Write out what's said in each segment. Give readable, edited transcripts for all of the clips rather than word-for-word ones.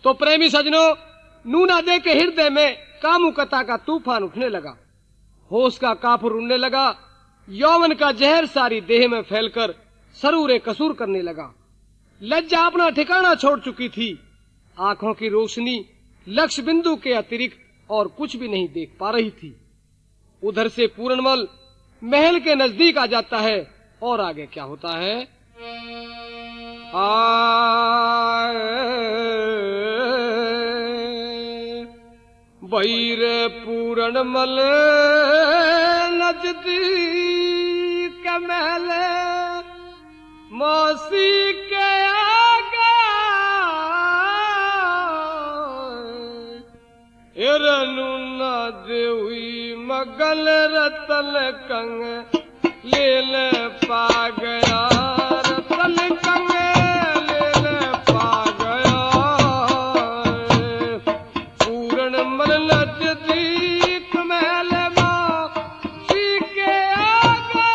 तो प्रेमी सजनों, नूना दे के हृदय में कामुकता का तूफान उठने लगा, होश का काफुर उड़ने लगा, यौवन का जहर सारी देह में फैलकर सरूरे कसूर करने लगा। लज्जा अपना ठिकाना छोड़ चुकी थी, आंखों की रोशनी लक्ष्य बिंदु के अतिरिक्त और कुछ भी नहीं देख पा रही थी। उधर से पूरनमल महल के नजदीक आ जाता है और आगे क्या होता है? बहीरे पूरनमल नजदीक महल मौसी के आगे नूना देवी मगल रतन कंग ले पा गया, रतन कंग ले पा गया। पूरनमल नजदीक महल मौसी के आगे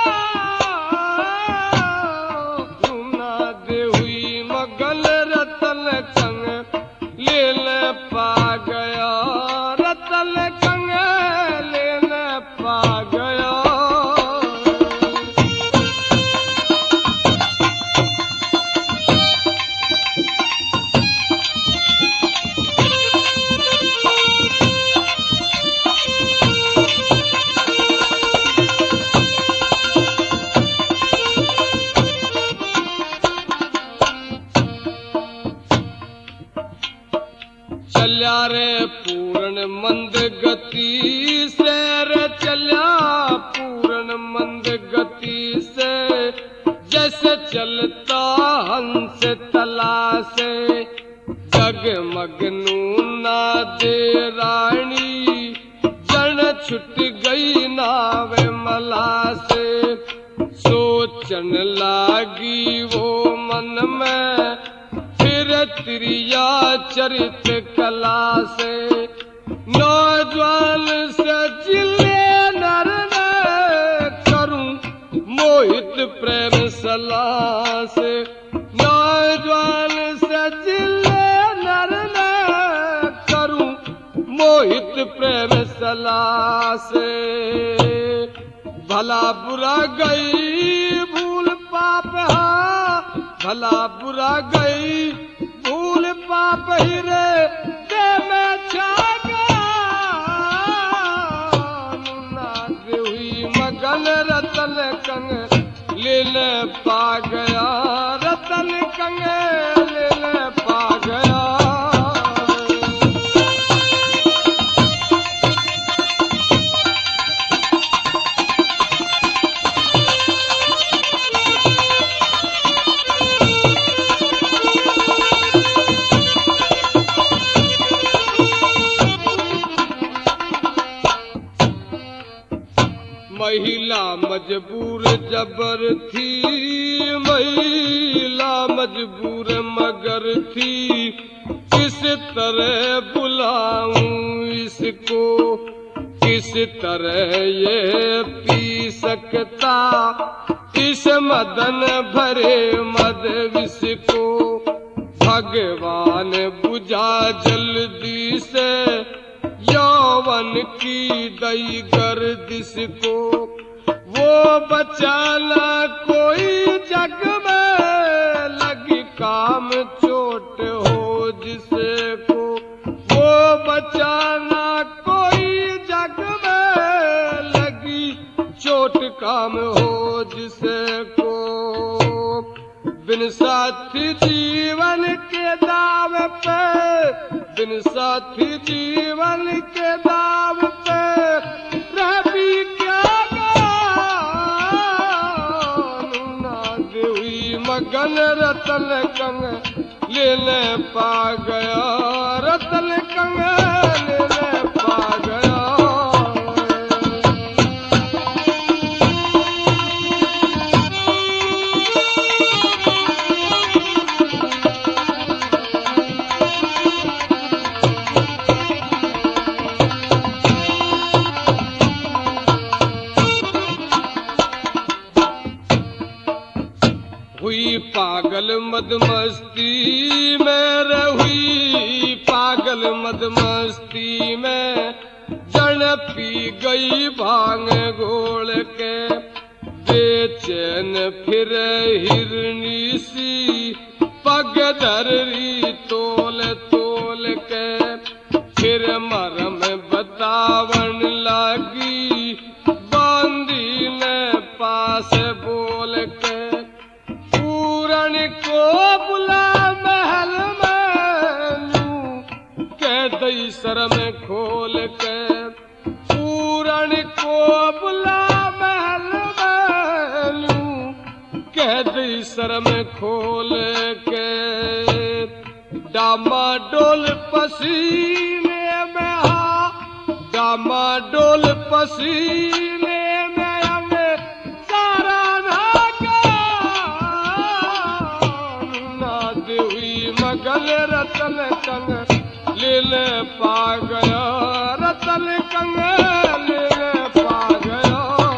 नूना देवी मगल रतन कंग ले पा गया, रतन कंग ले पा गया। चल्या रे पूरन मंद गति से, रे चल्या पूरन मंद गति से, जैसे चलता हंस तला से। जगमग नूना दे रानी जन छुट गई नावे मला से। सोचन लागी वो मन में फिर त्रिया चरित कला से। नौजवान से जिले नर ने करूं मोहित प्रेम सलाह से। नौजवान से जिले नर ने करूं मोहित प्रेम सलाह से। भला बुरा गई भूल पाप, भला बुरा गई भूल पाप ही रे दे में छा गया। नूना देवी मगल रतन कंग ले पा गया, रतन कंग ले पा गया। महिला मजबूर जबर थी, महिला मजबूर मगर थी। किस तरह बुलाऊं इसको, किस तरह ये पी सकता इस मदन भरे मद विष को। भगवान बुझा जल्दी से यौवन की दई गर्दिश को। वो बचाना कोई जग में लगी काम चोट हो जिसे को। वो बचाना कोई जग में लगी चोट काम हो जिसे को। बिन साथी जीवन के दाव पे, बिन साथी जीवन के दाव पे रह भी क्या गया। नूना देवी मगन रतन कंग ले पा गया, रतन कंग ले पा गया। हुई पागल मद मस्ती में, हुई मदमस्ती में जन पी गई भांग घोल के बेचैन फिर हिरनी सी पग धरी तोल तोल के फिर मरम बतावन लगी बांधी ने पास बोल के पूरन को बुला महल में कह दई सर में खोल के पूरन को बुला महल में कह दई सर में खोल के डामाडोल पसीने में डामाडोल पसीने में हमें सारा नाद हुई मगल रतन कंग ले पा गया रतन कंग ले पा गया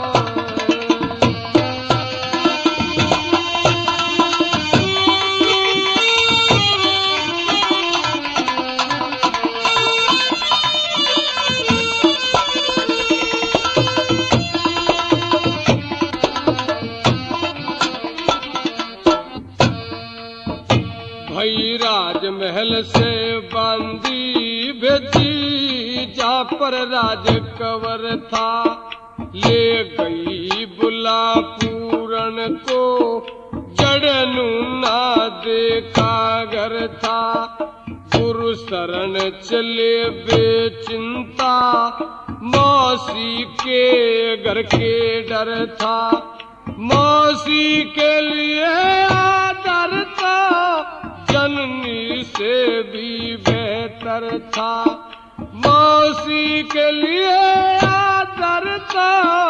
भई राजमहल से बांधी भेजी जा पर राज कंवर था ले गई बुला पूरन को जड़नू ना देखा घर था गुरु शरण चले बेचिंता मौसी के घर के डर था मौसी के लिए आदर था जननी से भी बेहतर था मौसी के लिए आदर था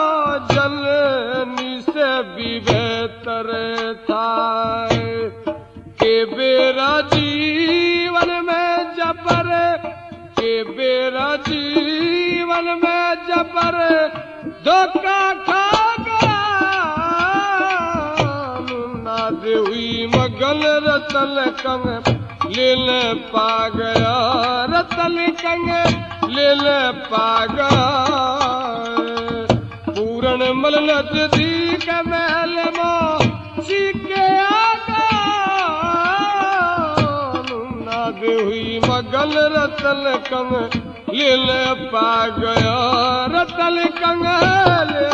जननी से भी बेहतर था के बेरा जीवन में जबर के बेरा जीवन में जबर धोखा खा गया नाद हुई मगल रतन कंग ले पा गया रतन कंग ले पा गया पूरन मल नजदीक महल मो सीखे आगा नाद हुई मगल रतन कंग ले पा गया रतन कंग ले